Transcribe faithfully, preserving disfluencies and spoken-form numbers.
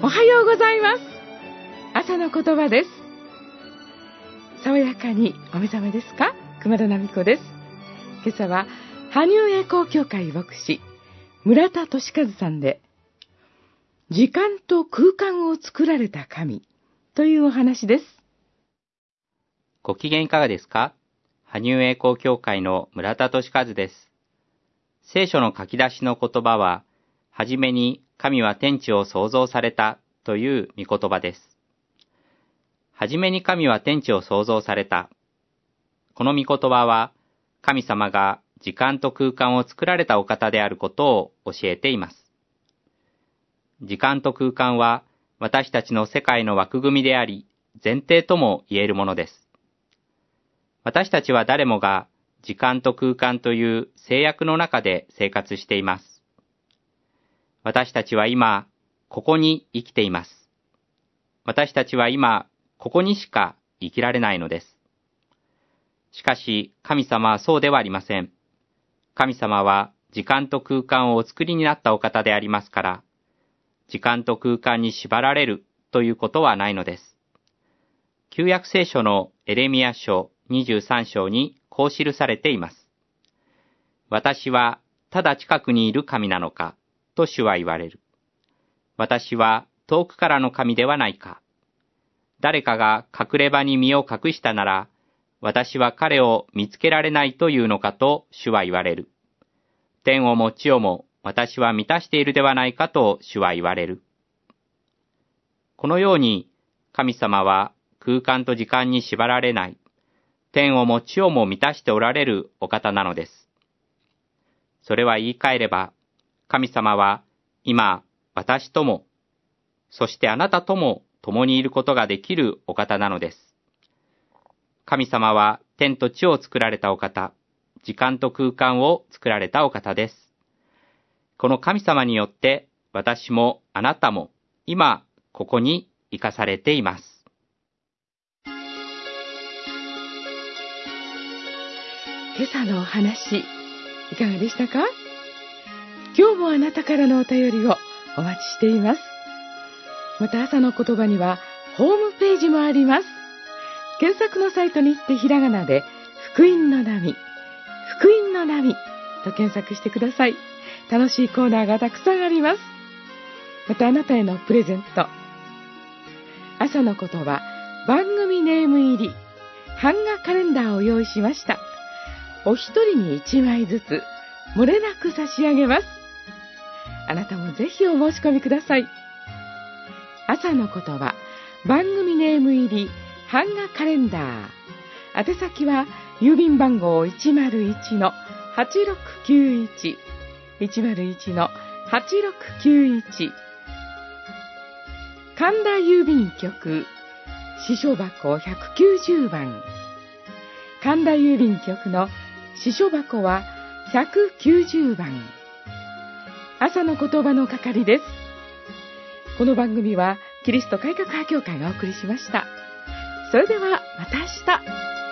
はようございます。朝の言葉です。爽やかにお目覚めですか？熊田奈美子です。今朝は羽生栄光協会牧師村田俊和さんで、時間と空間を作られた神というお話です。 ご機嫌いかがですか？羽生栄光協会の村田俊和です。聖書の書き出しの言葉は、はじめに神は天地を創造されたという御言葉です。はじめに神は天地を創造された。この御言葉は、神様が時間と空間を作られたお方であることを教えています。時間と空間は私たちの世界の枠組みであり、前提とも言えるものです。私たちは誰もが時間と空間という制約の中で生活しています。私たちは今、ここに生きています。私たちは今、ここにしか生きられないのです。しかし、神様はそうではありません。神様は時間と空間をお作りになったお方でありますから、時間と空間に縛られるということはないのです。旧約聖書のエレミヤ書にじゅうさん章にこう記されています。私はただ近くにいる神なのか、と主は言われる。私は遠くからの神ではないか。誰かが隠れ場に身を隠したなら、私は彼を見つけられないというのかと主は言われる。天をも地をも私は満たしているではないかと主は言われる。このように神様は空間と時間に縛られない、天をも地をも満たしておられるお方なのです。それは言い換えれば、神様は今私とも、そしてあなたとも共にいることができるお方なのです。神様は天と地を作られたお方、時間と空間を作られたお方です。この神様によって私もあなたも今ここに生かされています。 今朝のお話、いかがでしたか？今日もあなたからのお便りをお待ちしています。また朝の言葉にはホームページもあります。検索のサイトに行ってひらがなで福音の波、福音の波と検索してください。楽しいコーナーがたくさんあります。またあなたへのプレゼント。朝の言葉番組ネーム入り版画カレンダーを用意しました。お一人に一枚ずつ漏れなく差し上げます。あなたもぜひお申し込みください。朝の言葉番組ネーム入り版画カレンダー。宛先は郵便番号 いちまるいちのはちろくきゅういち いちまるいちのはちろくきゅういち、神田郵便局支所箱ひゃくきゅうじゅうばん。神田郵便局の支所箱はひゃくきゅうじゅうばん。朝の言葉の係です。この番組はキリスト改革派教会がお送りしました。それではまた明日。